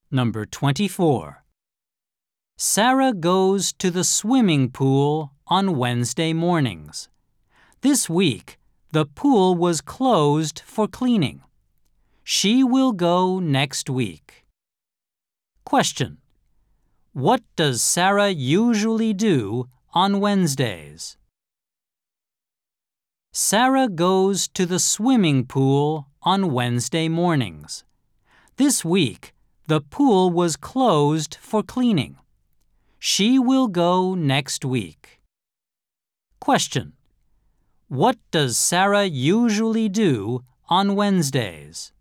Number 24. Sarah goes to the swimming pool on Wednesday mornings. This week, the pool was closed for cleaning. She will go next week. Question. What does Sarah usually do on Wednesdays? Sarah goes to the swimming pool on Wednesday mornings. This week, the pool was closed for cleaning. She will go next week. Question. What does Sarah usually do on Wednesdays?